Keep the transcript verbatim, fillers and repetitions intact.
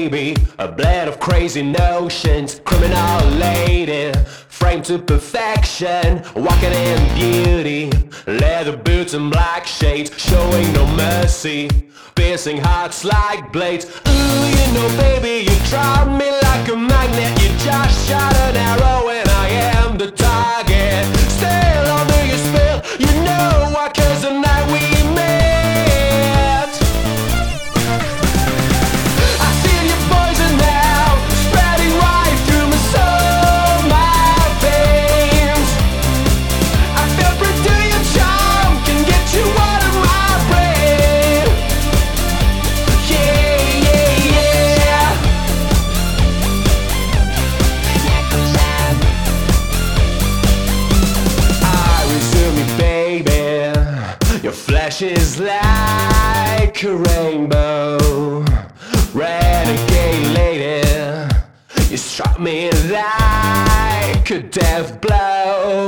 baby, a blend of crazy notions, criminal lady, framed to perfection, walking in beauty, leather boots and black shades, showing no mercy, piercing hearts like blades. Ooh, you know baby, you drive me like a magnet, you just shot an arrow and I am the target. Still under your spell, you know why, 'cause the night we met, your flesh is like a rainbow, renegade lady, you struck me like a death blow.